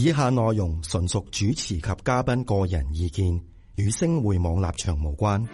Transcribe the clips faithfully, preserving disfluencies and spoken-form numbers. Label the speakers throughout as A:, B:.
A: 以下內容純屬主持及嘉賓個人意見，與星匯網立場無關。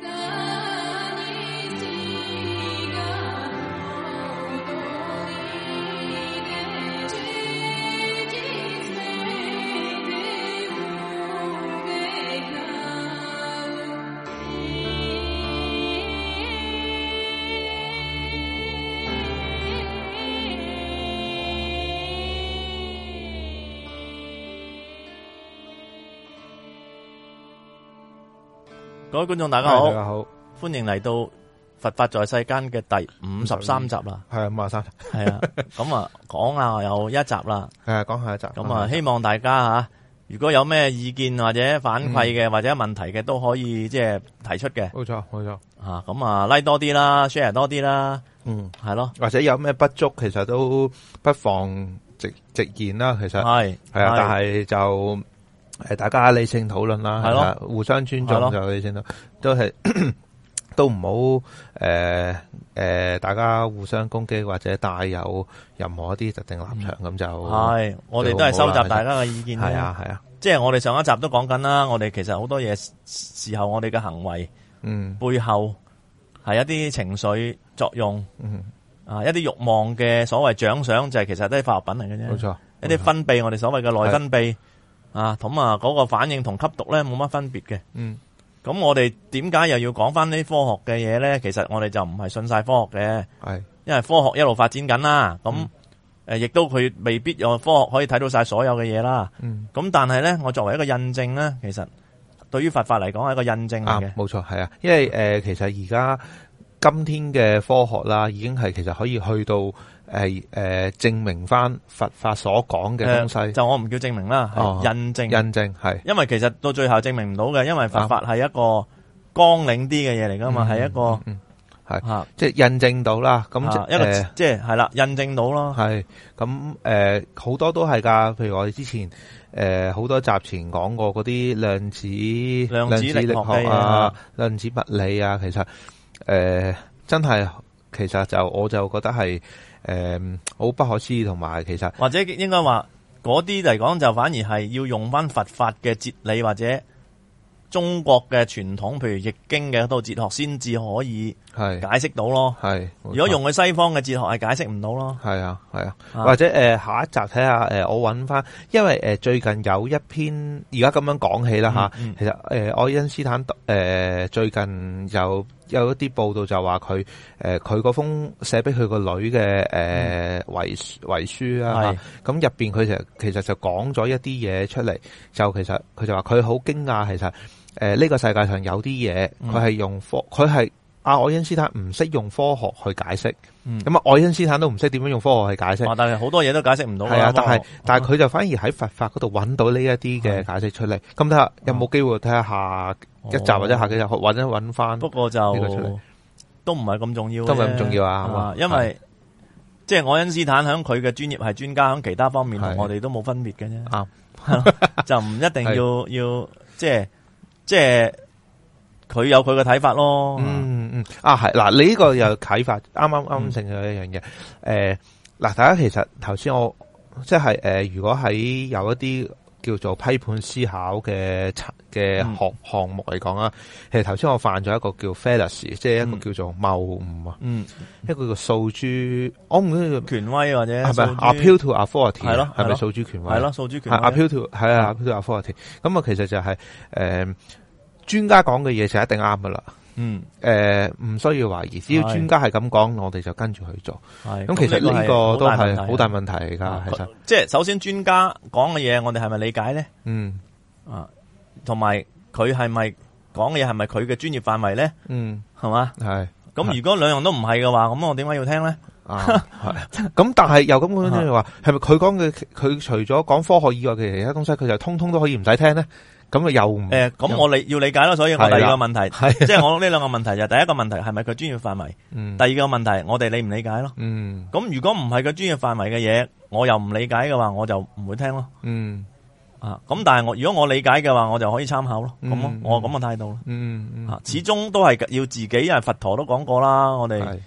B: 各位觀眾大家好，
C: 大家好，
B: 歡迎嚟到佛法在世間嘅第五十三集啦。
C: 係啊，五十三，
B: 係啊，咁啊講啊有一集啦。
C: 係啊，講下一集。
B: 咁啊，希望大家吓，如果有咩意見或者反饋嘅、嗯、或者問題嘅，都可以即係提出嘅。
C: 冇錯，冇錯。
B: 吓咁啊，like 多啲啦 ，share 多啲啦。嗯，係咯。
C: 或者有咩不足，其實都不妨直直言啦。其實係係啊，但係就。誒，大家理性討論啦，係咯，互相尊重就理性咯，都係都唔好誒誒，大家互相攻擊或者帶有任何一啲特定立場咁、嗯、就係，我哋都係收集大家嘅意見。係啊係啊，即係我哋上一集都講緊啦，我哋其實好多嘢時候我哋嘅行為，嗯，背後係一啲情緒作用，嗯啊，一啲慾望嘅所謂獎賞就係其實都係化學品嚟嘅啫，冇錯，一啲分泌我哋所謂嘅內分泌。啊，咁啊，嗰個反應同吸毒咧冇乜分別嘅。嗯，咁我哋點解又要講翻啲科學嘅嘢咧？其實我哋就唔係信晒科學嘅，係，因為科學一路發展緊啦。咁誒，亦都佢未必有科學可以睇到晒所有嘅嘢啦。嗯，咁但係咧，我作為一個印證咧，其實對於佛法嚟講係一個印證嚟嘅。冇錯，係啊，因為誒、呃，其實而家今天嘅科學啦，已經係其實可以去到。誒誒、呃，證明翻佛法所講嘅東西、呃，就我唔叫證明啦，係、哦、印證，印證係，因為其實到最後證明唔到嘅，因為佛法係一個綱領啲嘅嘢嚟噶嘛，係、嗯、一個，係、嗯嗯，即係印證到啦，咁、啊、一個、呃、即係係啦，印證到咯，係，咁誒好多都係噶，譬如我哋之前誒好、呃、多集前講過嗰啲量子量子力學啊，量子物理啊，其實誒、呃、真係，其實就我就覺得係。誒、嗯，好不可思議，同埋其實或者應該話嗰啲嚟講就反而係要用翻佛法嘅哲理或者中國嘅傳統，譬如易經嘅一套哲學先至可以係解釋到咯。係，如果用佢西方嘅哲學係解釋唔到咯。係啊，係啊，啊，或者誒、呃、下一集睇下誒，我揾翻，因為誒、呃、最近有一篇而家咁樣講起啦吓、嗯嗯，其實誒、呃、愛因斯坦誒、呃、最近有。有一啲報道就話佢誒佢嗰封寫俾佢個女嘅誒遺遺書啊，咁入邊佢就其實就講咗一啲嘢出嚟，就其實佢就話佢好驚訝，其實誒呢、呃這個世界上有啲嘢佢係用科，佢係阿愛因斯坦唔識用科學去解釋，咁、嗯、啊愛因斯坦都唔識點樣用科學去解釋、哦，但係好多嘢都解釋唔到。係啊，但係但係佢就反而喺佛法嗰度揾到呢一啲嘅解釋出嚟。咁睇下有冇機會睇下下一集或者下幾集或者揾翻。不過就都唔係咁重要，都唔係咁重要啊，係嘛？因為即係愛因斯坦響佢嘅專業係專家，響其他方面同我哋都冇分別嘅啫。啱，就唔一定要要即係即係。佢有佢嘅睇法咯。嗯嗯啊係嗱，你呢個又啟發啱啱啱性嘅一樣嘢。誒、嗯、嗱、呃，大家其實頭先我即係誒、呃，如果喺有一啲叫做批判思考嘅嘅學項目嚟講啊，其實頭先我犯咗一個叫 fallacy， 即係一個叫做謬誤啊。嗯，一個叫訴諸，我唔知叫權威或者係咪 appeal to authority 係咯，係咪訴諸權威？係咯，訴諸權威。appeal to 係啊 appeal to authority。咁啊，其實就係、是、誒。呃專家講嘅嘢就一定啱噶啦，嗯，誒、呃，唔需要懷疑，只要專家係咁講，我哋就跟住去做。係，咁其實呢個都係好大問題嚟噶，其實。即係首先專家講嘅嘢，我哋係咪理解咧？嗯，啊，同埋佢係咪講嘅嘢係咪佢嘅專業範圍咧？嗯，係嘛？係。咁如果兩樣都唔係嘅話，咁我點解要聽咧？啊，係。咁但係又咁講，即係話，係咪佢講嘅？佢除咗講科學以外嘅其他東西，佢就通通都可以唔使聽咧？咁啊又唔誒，咁、呃、我理要理解咯，所以我第二個問題，即係我呢兩個問題就係第一個問題係咪佢專業範圍？嗯，第二個問題我哋理唔理解咯？嗯，咁如果唔係佢專業範圍嘅嘢，我又唔理解嘅話，我就唔會聽咯。嗯，啊，咁但係我如果我理解嘅話，我就可以參考咯。咁、嗯、咯，我咁嘅態度咯。嗯嗯，啊，始終都係要自己，因為佛陀都講過啦，我哋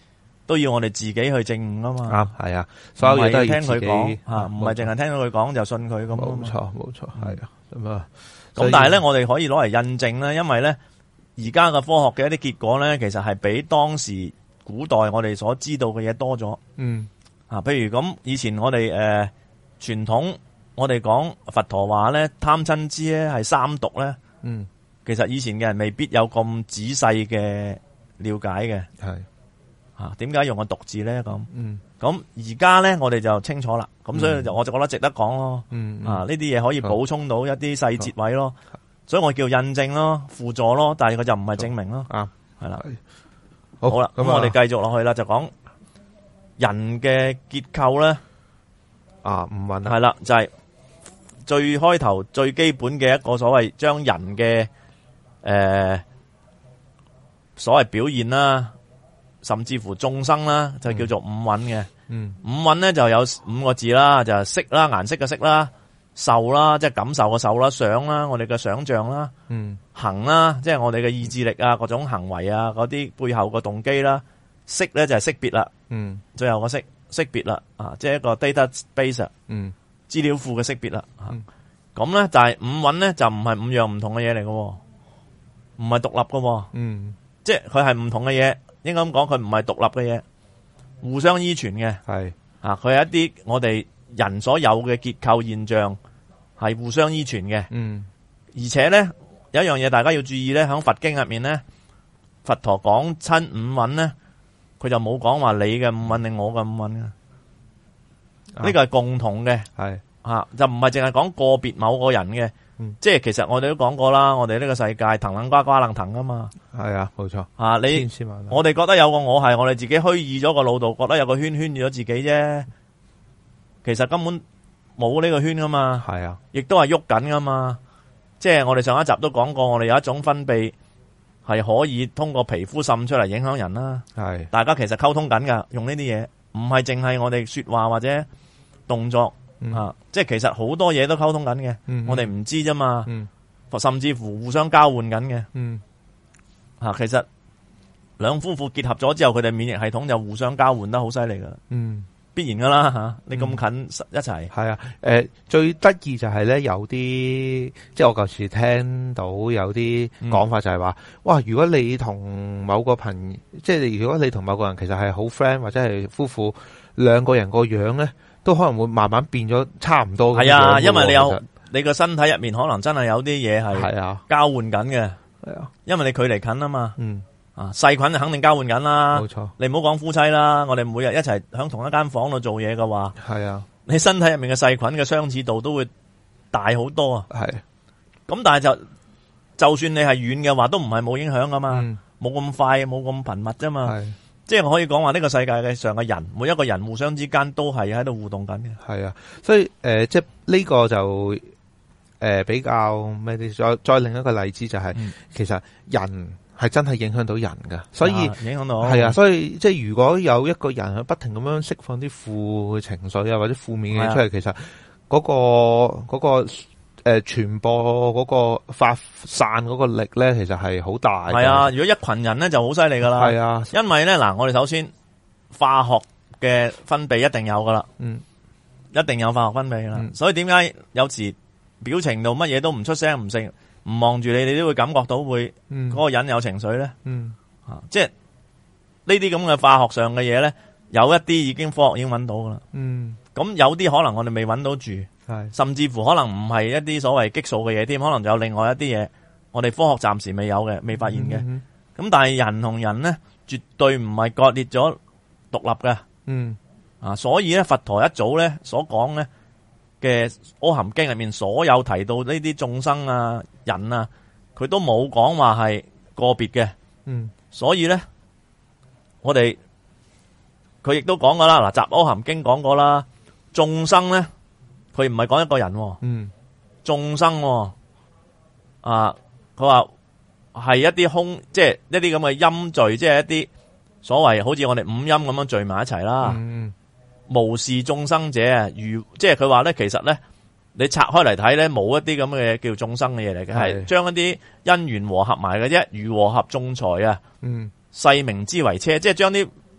B: 都要我哋自己去證悟啊嘛。
C: 啱，係啊，所有嘢都係
B: 聽佢
C: 自己
B: 講吓，唔係淨係聽到佢講就信佢咁。
C: 冇錯，冇錯，係啊，咁啊，
B: 咁但係咧，我哋可以攞嚟印證咧，因為咧而家嘅科學嘅一啲結果咧，其實係比當時古代我哋所知道嘅嘢多咗。
C: 嗯，
B: 啊，譬如咁，以前我哋誒傳統我哋講佛陀話咧，貪嗔癡咧係三毒咧。
C: 嗯，
B: 其實以前嘅人未必有咁仔細嘅了解嘅。
C: 係。
B: 啊，點解用個毒字咧？咁，
C: 嗯，
B: 咁而家咧，我哋就清楚啦。咁所以就我就覺得值得講咯。
C: 嗯，
B: 啊，呢啲嘢可以補充到一啲細節位咯。所以我叫印證咯，輔助咯，但係佢就唔係證明咯。
C: 啱，
B: 係啦。
C: 好
B: 啦，咁我哋繼續落去啦，就講人嘅結構咧。
C: 啊，唔問
B: 係啦，就係最開頭最基本嘅一個所謂將人嘅誒所謂表現啦。甚至乎眾生啦，就叫做五蘊嘅。
C: 嗯，
B: 五蘊咧就有五個字啦，就係色啦，顏色嘅色啦，受啦，即係感受嘅受啦，想啦，我哋嘅想象啦，
C: 嗯，
B: 行啦，即係我哋嘅意志力啊，各種行為啊，嗰啲背後嘅動機啦，識咧就係識別啦，
C: 嗯，
B: 最後個識識別啦，啊，即係一個 database，
C: 嗯，資
B: 料庫嘅識別啦，
C: 嗯，
B: 咁咧但係五蘊咧就唔係五樣唔同嘅嘢嚟嘅，唔係獨立嘅，
C: 嗯，
B: 即係佢係唔同嘅嘢。應該咁講，佢唔係獨立嘅嘢，互相依存嘅。
C: 係
B: 啊，佢係一啲我哋人所有嘅結構現象，係互相依存嘅。
C: 嗯，
B: 而且咧有一樣嘢大家要注意咧，喺佛經入面咧，佛陀講親五蘊咧，佢就冇講話你嘅五蘊定我嘅五蘊嘅，呢個係共同嘅。
C: 係
B: 啊，就唔係淨係講個別某個人嘅。嗯、即係其實我哋都講過啦，我哋呢個世界騰楞瓜瓜楞騰啊嘛，係
C: 啊，冇錯
B: 啊，你我哋覺得有個我係，我哋自己虛擬咗個腦度，覺得有個圈圈住咗自己啫，其實根本冇呢個圈噶嘛，係啊，亦都係喐緊噶嘛，即係我哋上一集都講過，我哋有一種分泌係可以通過皮膚滲出嚟影響人啦，係，大家其實溝通緊噶，用呢啲嘢，唔係淨係我哋說話或者動作。嗯、啊！即係其實好多嘢都溝通緊嘅、嗯，我哋唔知啫嘛、嗯，甚至乎互相交換緊嘅。嗯，啊，其實兩夫婦結合咗之後，佢哋免疫系統就互相交換得好犀利噶。嗯，必然噶啦吓、啊，你咁近一齊。係、嗯、啊，誒、
C: 呃，最得意就係咧，有啲即係我舊時聽到有啲講法就係話、嗯，哇！如果你同某個朋友，即係如果你同某個人其實係好 friend 或者係夫婦，兩個人個樣咧。都可能會慢慢變咗差唔多嘅。係啊，
B: 因為你有你個身體入面可能真係有啲嘢係交換緊嘅。係啊，因為你距離近啊嘛。嗯。啊，細菌就肯定交換緊啦。冇錯。你唔好講夫妻啦，我哋每日一齊響同一間房度做嘢嘅話，係啊，你身體入面嘅細菌嘅相似度都會大好多啊。係。咁但係就就算你係遠嘅話，都唔係冇影響噶嘛。冇、嗯、咁快，冇咁頻密啫嘛。係。即係可以講話呢個世界嘅上嘅人，每一個人互相之間都係喺度互動緊嘅。係啊，所以誒、呃，即係呢個就誒、呃、比較咩啲？再再另一個例子就係、是嗯，其實人係真係影響到人噶，所以、啊、影響到係啊。所以即係如果有一個人不停咁樣釋放啲負情緒啊，或者負面嘅嘢出嚟，其實嗰、那個嗰、那個。誒，傳播嗰個發散嗰個力咧，其實係好大。係啊，如果一群人咧就好犀利噶啦。係啊，因為咧嗱，我哋首先化學嘅分泌一定有噶啦，嗯，一定有化學分泌啦、嗯。所以點解有時表情度乜嘢都唔出聲唔聲唔望住你，你都會感覺到會嗰、嗯嗰個人有情緒咧。嗯，啊，即係呢啲咁嘅化學上嘅嘢咧，有一啲已經科學已經揾到噶啦。嗯，咁有啲可能我哋未揾到住。係，甚至乎可能唔係一啲所謂激素嘅嘢添，可能仲有另外一啲嘢，我哋科學暫時未有嘅，未發現嘅。咁、嗯嗯、但係人同人咧，絕對唔係割裂咗獨立嘅。嗯，啊，所以咧，佛陀一早咧所講咧嘅《阿含經》入面所有提到呢啲眾生啊、人啊，佢都冇講話係個別嘅。嗯，所以咧，我哋佢亦都講過啦，嗱，《集阿含經》講過啦，眾生咧。佢唔係講一個人，嗯，眾生，啊，佢話係一啲空，即係一啲咁嘅音聚，即係一啲所謂好似我哋五音咁樣聚埋一齊啦。嗯，無視眾生者，如即係佢話咧，其實咧，你拆開嚟睇咧，冇一啲咁嘅叫眾生嘅嘢嚟嘅，係將一啲因緣和合埋嘅啫，如和合眾財啊。嗯，世名之為車，即係將啲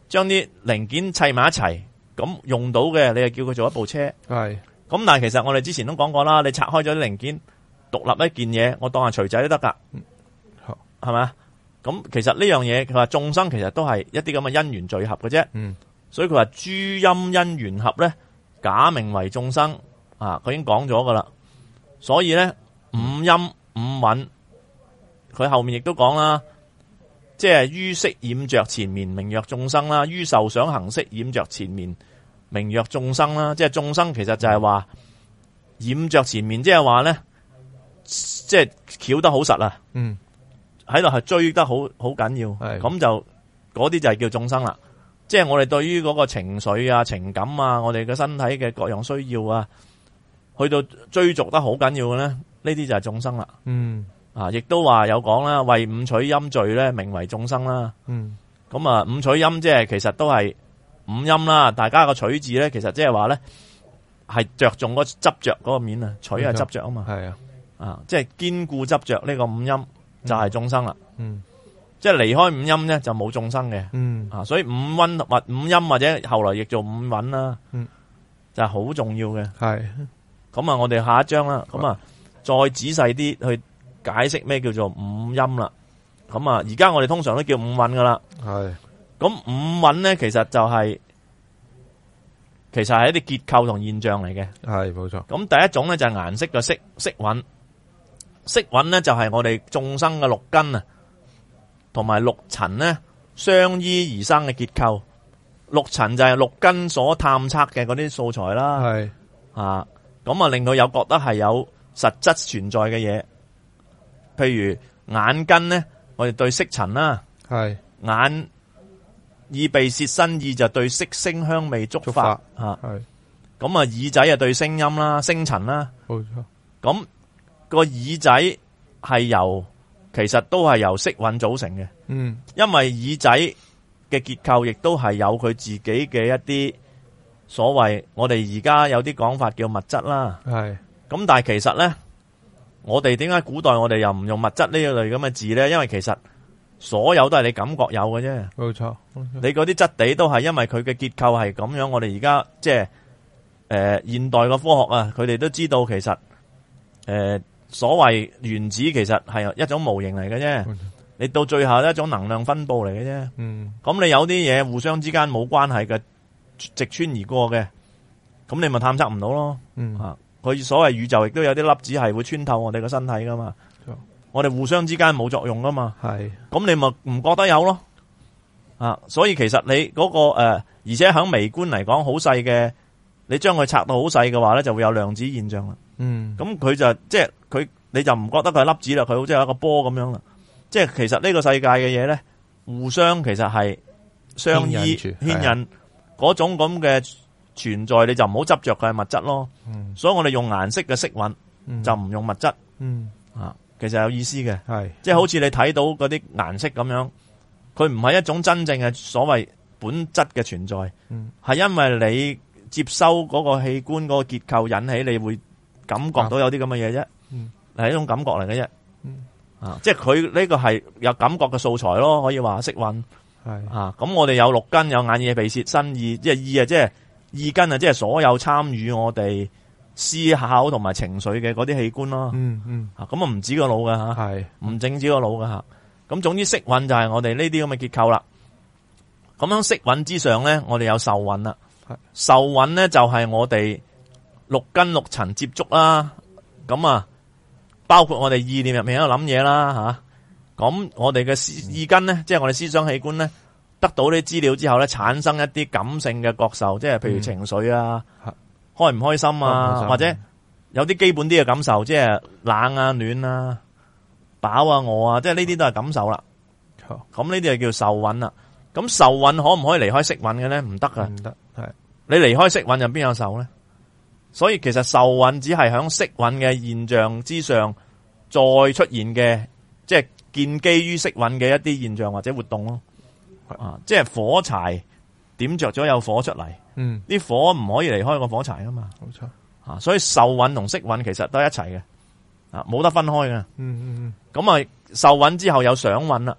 B: 將啲零件砌埋一齊，咁用到嘅你就叫佢做一部車。
C: 係。咁
B: 但係其實我哋之前都講過啦，你拆開咗啲零件，獨立一件嘢，我當係錘仔都得噶，係咪啊？咁其實呢樣嘢，佢話眾生其實都係一啲咁嘅因緣聚合嘅啫。嗯。所以佢話諸陰因緣合咧，假名為眾生啊，佢已經講咗噶啦。所以咧，五陰五蘊，佢後面亦都講啦，即係於色染着纏綿，名曰眾生啦；於受想行識染着纏綿，名曰眾生啦。即係眾生其實就係話染着纏綿，即係話咧，即係翹得好實啊。嗯，喺度係追得好好緊要，咁就嗰啲就係叫眾生啦。即係我哋對於嗰個情緒啊、情感啊、我哋嘅身體嘅各樣需要啊，去到追逐得好緊要嘅咧，呢啲就係眾生啦。嗯，啊，亦都話有講啦，為五取陰聚咧，名為眾生啦。嗯，咁啊，五取陰即係其實都係五陰啦。大家個取字咧，其實即係話咧係着重嗰執着嗰個面啊，取係執着啊嘛。係啊，啊，即係堅固執着呢個五陰就係眾生啦。嗯。即係離開五陰咧，就冇眾生嘅。嗯，啊，所以五蘊或五陰或者後來亦做五蘊啦。嗯，就係好重要嘅。係。咁啊，我哋下一章啦。咁啊，再仔細啲去解釋咩叫做五陰啦。咁啊，而家我哋通常都叫五蘊噶啦。係。咁五蘊咧，其實就係、是、其實係一啲結構同現象嚟嘅。係，冇錯。咁第一種咧就係顏色嘅色色蘊，色蘊咧就係我哋眾生嘅六根啊。同埋六塵咧相依而生嘅結構，六塵就係六根所探測嘅嗰啲素材啦。係啊，咁啊令到有覺得係有實質存在嘅嘢，譬如眼根咧，我哋對色塵啦。係眼耳鼻舌身意就對色聲香味觸法吓。係咁啊，耳仔啊對聲音啦、聲塵啦。冇錯。咁個耳仔係由。其實都係由色蘊組成嘅，嗯，因為耳仔嘅結構亦都係有佢自己嘅一啲所謂，我哋而家有啲講法叫物質啦，係，咁但係其實咧，我哋點解古代我哋又唔用物質呢一類咁嘅字咧？因為其實所有都係你感覺有嘅啫，冇錯，你嗰啲質地都係因為佢嘅結構係咁樣，我哋而家即係誒現代嘅科學啊，佢哋都知道其實誒。呃所謂原子其實係一種模型嚟嘅啫，你到最後係一種能量分布嚟嘅啫。嗯，咁你有啲嘢互相之間冇關係嘅，直穿而過嘅，咁你咪探測唔到咯。嗯，啊，佢所謂宇宙亦都有啲粒子係會穿透我哋個身體噶嘛。嗯，我哋互相之間冇作用噶嘛。係，咁你咪唔覺得有咯？啊，所以其實你嗰個誒，而且喺微觀嚟講好細嘅，你將佢拆到好細嘅話咧，就會有量子現象啦。嗯，咁佢就即係佢，你就唔覺得佢係粒子啦，佢好似係一個波咁樣啦。即係其實呢個世界嘅嘢咧，互相其實係相依牽引嗰種咁嘅存在，你就唔好執着佢係物質咯。嗯，所以我哋用顏色嘅色蘊，嗯，就唔用物質。嗯，啊，其實有意思嘅，係即係好似你睇到嗰啲顏色咁樣，佢唔係一種真正嘅所謂本質嘅存在，嗯，係因為你接收嗰個器官嗰個結構引起，你會感覺到有啲咁嘅嘢啫，係、嗯、一種感覺嚟嘅啫，啊，即係佢呢個係有感覺嘅素材咯，可以話色蘊，係啊，咁我哋有六根，有眼耳鼻舌身意，即係意啊，即係意根啊，即係所有參與我哋思考同埋情緒嘅嗰啲器官咯，嗯嗯，啊，咁啊唔止個腦噶吓，係唔淨止個腦噶吓，咁總之色蘊就係我哋呢啲咁嘅結構啦，咁樣色蘊之上咧，我哋有受蘊啦，受蘊咧就係我哋。六根六塵接觸啦，咁啊，包括我哋意念入面喺度諗嘢啦，吓，咁我哋嘅意根咧，即係我哋思想器官咧，得到啲資料之後咧，產生一啲感性嘅覺受，即係譬如情緒啊，嗯、開唔開心啊，或者有啲基本啲嘅感受，即係冷啊、暖啊、飽啊、餓啊，即係呢啲都係感受啦。咁呢啲係叫受蘊啦。咁受蘊可唔可以離開色蘊嘅咧？唔得噶，唔得。係你離開色蘊，入邊有受咧？所以其實受蘊只係響色蘊嘅現象之上再出現嘅，即係建基於色蘊嘅一啲現象或者活動咯。啊，即係火柴點着咗有火出嚟，嗯，啲火唔可以離開個火柴噶嘛。冇錯。啊，所以受蘊同色蘊其實都係一齊嘅，啊，冇得分開嘅。嗯嗯嗯。咁啊，受蘊之後有想蘊啦，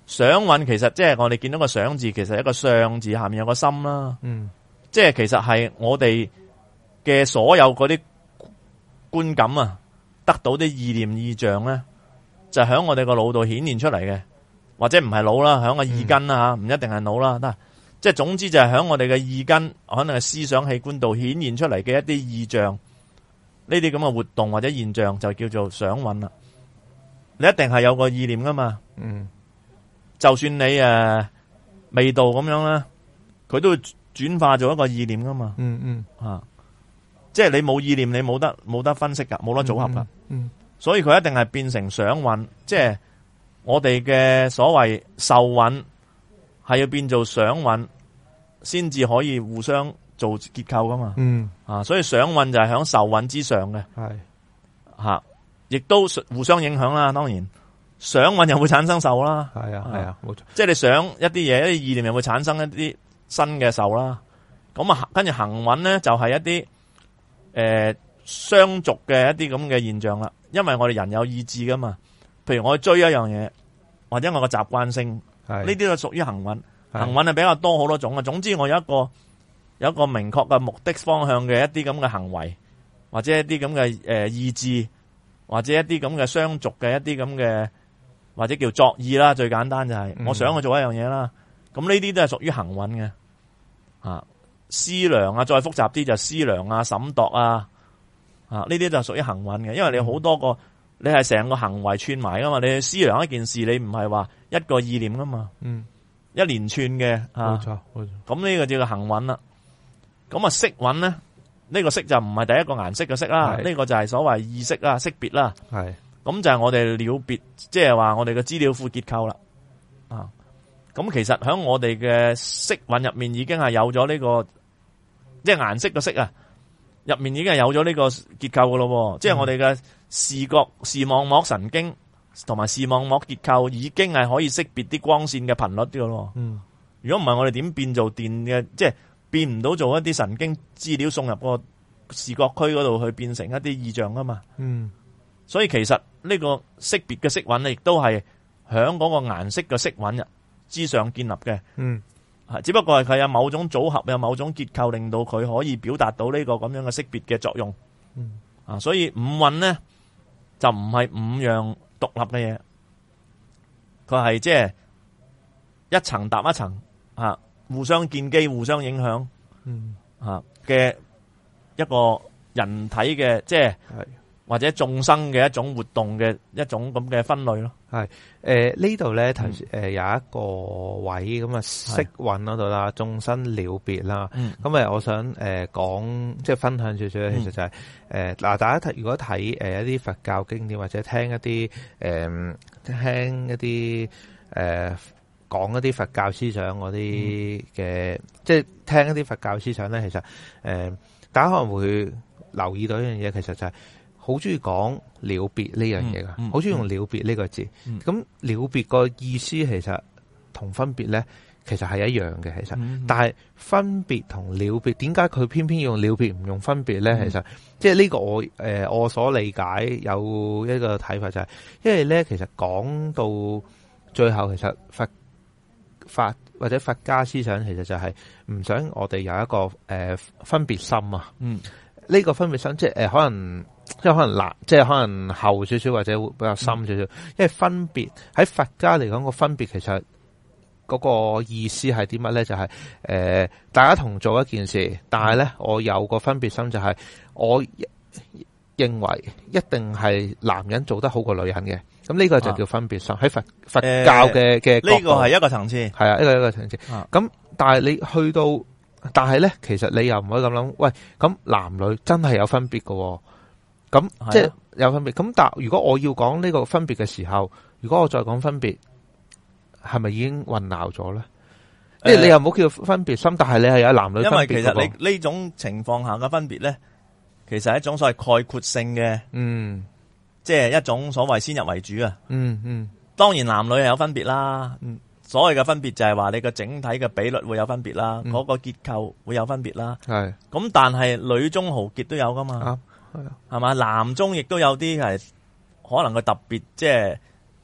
B: 想蘊其實即係我哋見到個想字，其實一個相字下面有個心啦。嗯，即係其實係我哋嘅所有嗰啲觀感啊，得到啲意念意象咧，就喺我哋個腦度顯現出嚟嘅，或者唔係腦啦，喺個意根啦吓，唔、嗯、一定係腦啦。得，即係總之就係喺我哋嘅意根，可能係思想器官度顯現出嚟嘅一啲意象，呢啲咁嘅活動或者現象就叫做想蘊啦。你一定係有個意念噶嘛。嗯。就算你誒、呃、味道咁樣咧，佢都會轉化做一個意念噶嘛。嗯嗯，啊，即係你冇意念，你冇得冇得分析噶，冇得組合噶。嗯，嗯，所以佢一定係變成想蘊，即係我哋嘅所謂受蘊係要變做想蘊，先至可以互相做結構噶嘛。嗯，啊，所以想蘊就係響受蘊之上嘅。係，吓，亦都互相影響啦。當然。想蘊又會產生受啦，係啊係啊，冇錯。即係你想一啲嘢，一啲意念又會產生一啲新嘅受啦。咁啊，跟住行蘊咧就係一啲誒相續嘅一啲咁嘅現象啦。因為我哋人有意志噶嘛，譬如我去追一樣嘢，或者我個習慣性，呢啲都屬於行蘊。行蘊係比較多好多種啊。總之我有一個有一個明確嘅目的方向嘅一啲咁嘅行為，或者一啲咁嘅誒意志，或者一啲咁嘅相續嘅一啲咁嘅。或者叫作意啦，最簡單就係、是、我想去做一樣嘢啦。咁呢啲都係屬於行蘊嘅，啊思量啊，再複雜啲就思量啊、審度啊，啊呢啲就屬於行蘊嘅。因為你好多個，你係成個行為串埋噶嘛。你去思量一件事，你唔係話一個意念噶嘛，嗯，一連串嘅，冇錯冇錯。咁呢個叫做行蘊啦。咁啊色蘊咧，呢、這個色就唔係第一個顏色嘅色啦，呢、這個就係所謂意識啦、識別啦，係。咁就係我哋了別，即係話我哋嘅資料庫結構啦。啊，咁其實喺我哋嘅色蘊入面已經係有咗呢、這個，即係顏色嘅色啊，入面已經係有咗呢個結構噶咯。嗯、即係我哋嘅視覺視網膜神經同埋視網膜結構已經係可以識別啲光線嘅頻率噶咯。嗯，如果唔係我哋點變做電嘅，即係變唔到做一啲神經資料送入個視覺區嗰度去變成一啲意象噶嘛。嗯。所以其實呢個識別嘅色蘊咧，亦都係響嗰個顏色嘅色蘊之上建立嘅。嗯，只不過係佢有某種組合，有某種結構，令到佢可以表達到呢個咁樣嘅識別嘅作用。嗯，啊，所以五蘊咧就唔係五樣獨立嘅嘢，佢係即係一層搭一層，啊，互相建基、互相影響。嗯，啊嘅一個人體嘅即係。或者眾生嘅一種活動嘅一種咁嘅分類咯。係誒呢度咧，頭先誒有一個位咁啊，色蘊嗰度啦，眾生了別啦。咁誒，我想誒講即係分享少少咧，其實就係誒嗱，大家睇如果睇誒一啲佛教經典或者聽一啲誒聽一啲誒講一啲佛教思想嗰啲嘅，即係聽一啲佛教思想咧，其實誒大家可能會留意到一樣嘢，其實就係。好中意講了別呢樣嘢噶，好中意用了別呢個字。咁、嗯、了別個意思其實同分別咧，其實係一樣嘅。其實，嗯、但係分別同了別，點解佢偏偏要用了別唔用分別咧？嗯、其實，即係呢個我誒、呃、我所理解有一個睇法就係、是，因為咧其實講到最後，其實佛法或者佛家思想，其實就係唔想我哋有一個誒、呃、分別心啊。嗯，呢、這個分別心即係誒、呃、可能。即係可能難，即係可能後少少或者會比較深少少。因為分別喺佛家嚟講個分別，其實嗰個意思係啲乜咧？就係、是、誒、呃，大家同做一件事，但係咧我有個分別心，就係我認為一定係男人做得好過女人嘅。咁呢個就叫分別心。喺、啊、佛佛教嘅嘅呢個係一個層次，係啊，呢個一個層次。咁、啊、但係你去到，但係咧，其實你又唔可以咁諗。喂，咁男女真係有分別喎。咁即係有分別，咁但如果我要講呢個分別嘅時候，如果我再講分別，係咪已經混淆咗咧？即、呃、係你又冇叫分別心，但係你係有男女分別。因為其實你呢種情況下嘅分別咧，其實係一種所謂概括性嘅，嗯，即係一種所謂先入為主啊。嗯嗯，當然男女係有分別啦。嗯，所謂嘅分別就係話你個整體嘅比率會有分別啦，嗰、嗯那個結構會有分別啦。係咁，但係女中豪傑都有噶嘛。啊係嘛？男中亦都有啲係可能佢特別即係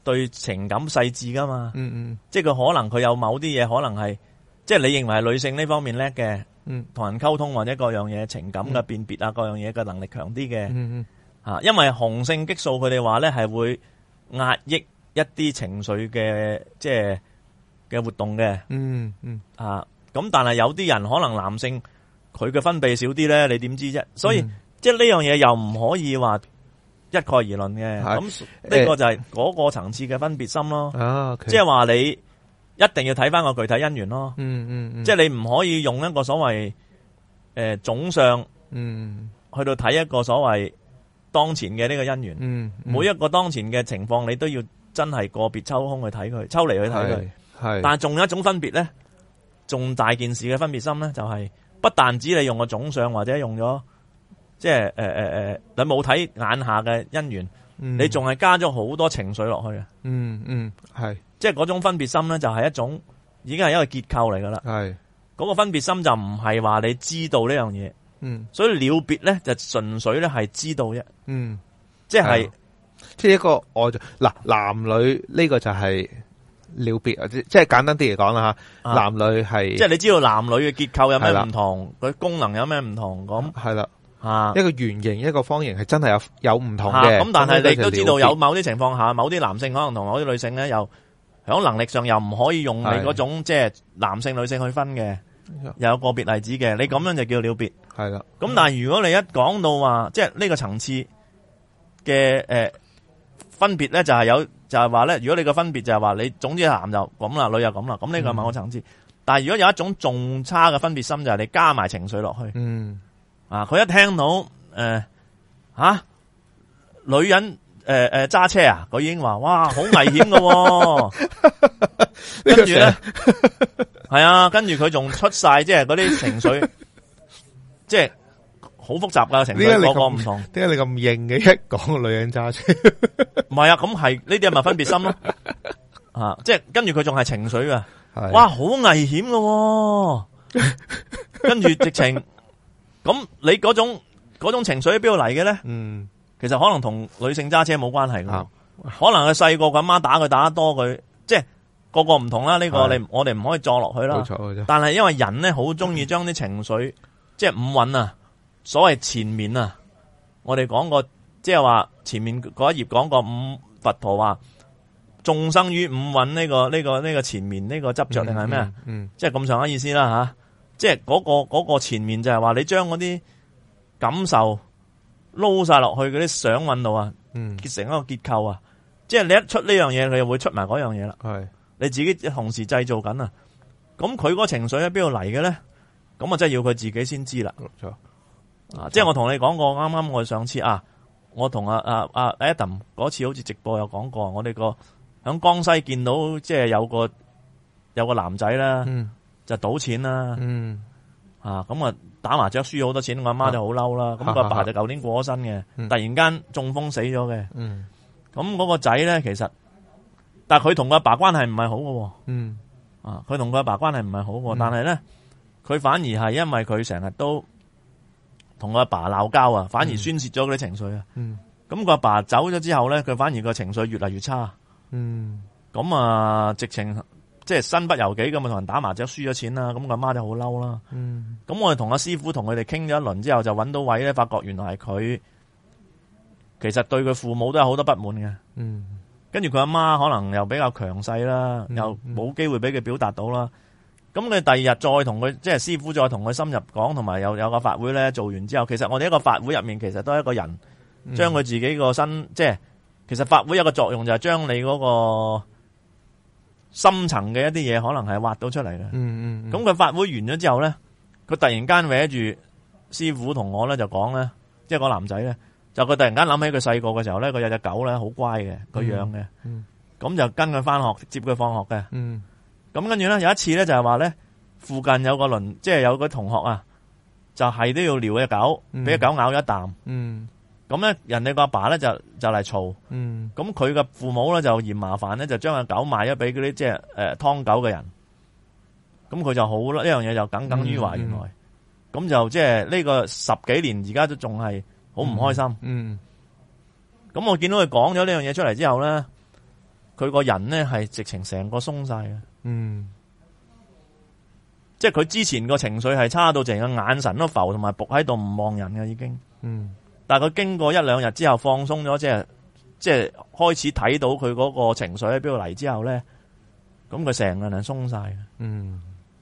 B: 對情感細緻噶嘛，
C: 嗯嗯，
B: 即係佢可能佢有某啲嘢可能係，即係你認為係女性呢方面叻嘅，嗯，同人溝通或者各樣嘢情感嘅辨別啊，各樣嘢嘅能力強啲嘅，嗯嗯，啊，因為雄性激素佢哋話咧係會壓抑一啲情緒嘅即係嘅活動嘅，
C: 嗯嗯，
B: 啊，咁但係有啲人可能男性佢嘅分泌少啲咧，你點知啫？所以、嗯、即係呢樣嘢又唔可以話一概而論嘅，咁呢個就係嗰個層次嘅分別心咯。啊 okay、即係話你一定要睇翻個具體因緣咯。嗯嗯，嗯即係你唔可以用一個所謂誒、呃、總相，嗯，去到睇一個所謂當前嘅呢個因緣。嗯，嗯每一個當前嘅情況，你都要真係個別抽空去睇佢，抽離去睇佢。係，但係仲有一種分別咧，仲大件事嘅分別心咧，就係、是、不但止你用個總相或者用咗。即係誒誒誒，你冇睇眼下嘅因緣，嗯、你仲係加咗好多情緒落去嘅。嗯嗯，係，即係嗰種分別心咧，就係一種已經係一個結構嚟噶啦。係，嗰個分別心就唔係話你知道呢樣嘢。嗯，所以了別咧就純粹咧係知道啫。嗯，即係
C: 即係一個外在嗱男女呢個就係了別，即即係簡單啲嚟講啦吓，啊、男女係
B: 即係你知道男女嘅結構有咩唔同，佢功能有咩唔同咁。
C: 係啦。啊，一個圓形，一個方形，係真係有有唔同嘅。
B: 咁、啊、但係你都知道有某啲情況下，某啲男性可能同某啲女性咧，又喺能力上又唔可以用你嗰種即係男性女性去分嘅，又有個別例子嘅。你咁樣就叫了別。係啦。咁但係如果你一講到話，即係呢個層次嘅誒分別咧，就係有就係話咧，如果你個分別就係話你總之男就咁啦，女就咁啦，咁呢個係某個層次。嗯、但係如果有一種仲差嘅分別心，就係你加埋情緒落去。嗯。啊！佢一聽到誒吓、呃啊、女人誒誒揸車啊，佢已經話哇好危險噶、哦，跟住咧係啊，跟住佢仲出晒即係嗰啲情緒，即係好複雜噶情緒，個個唔同。
C: 點解你咁硬嘅？一講女人揸車，
B: 唔係啊，咁係呢啲係咪分別心咯？啊，即係跟住佢仲係情緒噶，哇好危險噶、哦，跟住直情。咁你嗰種嗰種情緒喺邊度嚟嘅咧？嗯，其實可能同女性揸車冇關係噶，啊、可能佢細個咁媽打佢打得多，佢即係個個唔同啦。呢、這個你我哋唔可以撞落去啦。冇錯，但係因為人咧好中意將啲情緒，嗯、即係五蘊啊，所謂前面啊，我哋講過，即係話前面嗰一頁講過五佛陀話眾生於五蘊呢個呢、這個呢、這個前面呢個執着定係咩啊？嗯，即係咁上下意思啦吓。即係嗰、那個嗰、那個前面就係話你將嗰啲感受撈晒落去嗰啲想蘊度啊，嗯，結成一個結構啊。即係你一出呢樣嘢，佢又會出埋嗰樣嘢啦。係是你自己同時製造緊啊。咁佢嗰個情緒喺邊度嚟嘅咧？咁啊，真係要佢自己先知啦。冇錯啊，即係我同你講過，啱啱我上次啊，我同阿阿阿 Adam 嗰次好似直播有講過，我哋個響江西見到即係有個有個男仔啦。嗯就賭錢啦，嗯，啊咁啊打麻雀輸咗好多錢，我阿媽就好嬲啦。咁佢阿爸就舊年過咗身嘅，嗯、突然間中風死咗嘅。嗯，咁嗰個仔咧，其實，但係佢同佢阿爸關係唔係好嘅。嗯，啊，佢同佢阿爸關係唔係好嘅，嗯、但係咧，佢反而係因為佢成日都同佢阿爸鬧交啊，反而宣泄咗嗰啲情緒啊。嗯，咁佢阿爸走咗之後咧，佢反而個情緒越嚟越差。嗯，咁啊，直情。即係身不由己咁啊，同人打麻雀輸咗錢啦，咁阿媽就好嬲啦。嗯，咁我哋同阿師傅同佢哋傾咗一輪之後，就揾到位咧，發覺原來係佢其實對佢父母都有好多不滿嘅。嗯，跟住佢阿媽可能又比較強勢啦，嗯、又冇機會俾佢表達到啦。咁你第二日再同佢，即係師傅再同佢深入講，同埋有有個法會咧做完之後，其實我哋一個法會入面其實都係一個人將佢自己個身，嗯、即係其實法會有個作用就係將你嗰、嗰個。深層嘅一啲嘢可能係挖到出嚟嘅，咁佢、嗯嗯、法會完咗之後咧，佢突然間搲住師傅同我咧就講咧，即係個男仔咧，就佢突然間諗起佢細個嘅時候咧，佢有隻狗咧好乖嘅，佢養嘅，咁、嗯嗯、就跟佢翻學，接佢放學嘅，咁、嗯、跟住咧有一次咧就係話咧，附近有個鄰，即係有個同學啊，就係都要撩隻狗，俾隻、嗯、狗咬咗一啖。嗯咁咧，人哋個阿爸咧就就嚟嘈，咁佢嘅父母咧就嫌麻煩咧，就將個狗賣咗俾嗰啲即係誒劏狗嘅人，咁佢就好啦，呢樣嘢就耿耿於懷，原來，咁、嗯嗯、就即係呢個十幾年而家都仲係好唔開心。嗯，咁、嗯、我見到佢講咗呢樣嘢出嚟之後咧， 佢個人咧係直情成個鬆晒嘅。
C: 嗯，
B: 即係佢之前個情緒係差到成個眼神都浮，同埋仆喺度唔望人嘅已經。
C: 嗯，
B: 但係佢經過一兩日之後放鬆咗，即係即係開始睇到佢嗰個情緒喺邊度嚟之後咧，咁佢成個人鬆晒嘅。
C: 嗯，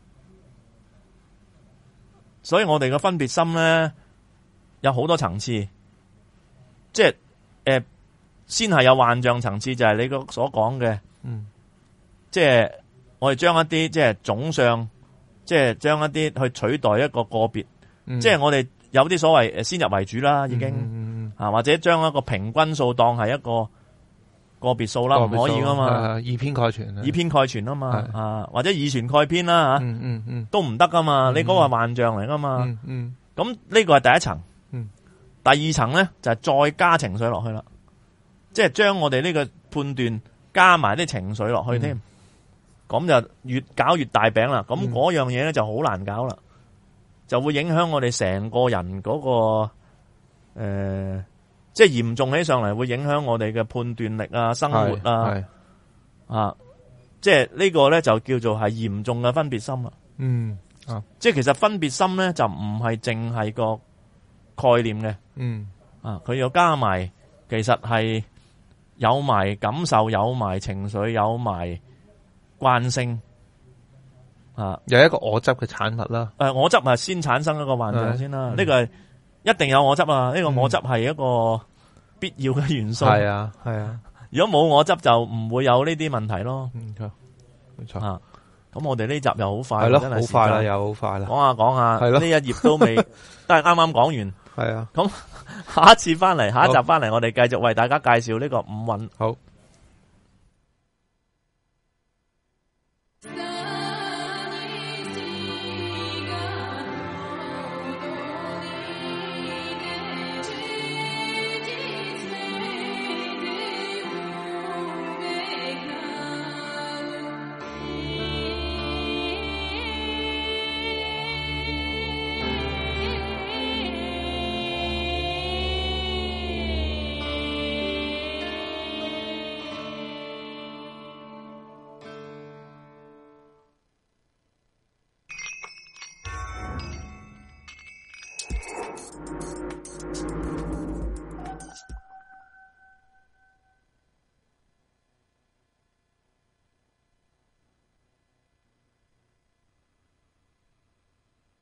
B: 所以我哋嘅分別心咧有好多層次，即係誒、呃，先係有幻象層次，就係、是、你個所講嘅，
C: 嗯，
B: 即係我哋將一啲即係總相，即係將一啲去取代一個個別，
C: 嗯、
B: 即係我哋有啲所謂誒先入為主啦，已經、
C: 嗯、
B: 啊，或者將一個平均數當係一個個別數啦，唔可以噶嘛，
C: 以偏概全，
B: 以偏概全啊嘛，啊或者以全概偏啦吓，
C: 嗯嗯嗯，
B: 都唔得噶嘛，嗯、你嗰個係幻象嚟噶嘛，
C: 嗯嗯，
B: 咁呢個係第一層，
C: 嗯，
B: 第二層咧就係、是、再加情緒落去啦，即係將我哋呢個判斷加埋啲情緒落去添，咁、嗯、就越搞越大餅啦，咁嗰樣嘢咧就好難搞啦，就會影響我哋成個人嗰、那個誒。呃即係嚴重起上嚟，會影響我哋嘅判斷力啊、生活啊，啊，即係呢個咧就叫做係嚴重嘅分別心啦。
C: 嗯，啊，
B: 即係其實分別心咧就唔係淨係個概念嘅。
C: 嗯，
B: 啊，佢要加埋，其實係有埋感受、有埋情緒、有埋慣性，啊，
C: 有一個我執嘅產物啦。
B: 誒、啊，我執係先產生一個幻象先啦。呢、嗯這個係。一定有我執啊！呢、這個我執係一個必要嘅元素。係、
C: 嗯、啊，係啊。如
B: 果冇我執，就唔會有呢啲問題咯。
C: 冇錯，冇錯。啊，
B: 咁我哋呢集又好快，
C: 係咯，
B: 真係
C: 好快啦，又好快啦。
B: 講下講下，
C: 係咯，
B: 呢一頁都未，都係啱啱講完。
C: 係啊。
B: 咁下一次翻嚟，下一集翻嚟，我哋繼續為大家介紹呢個五蘊。
C: 好。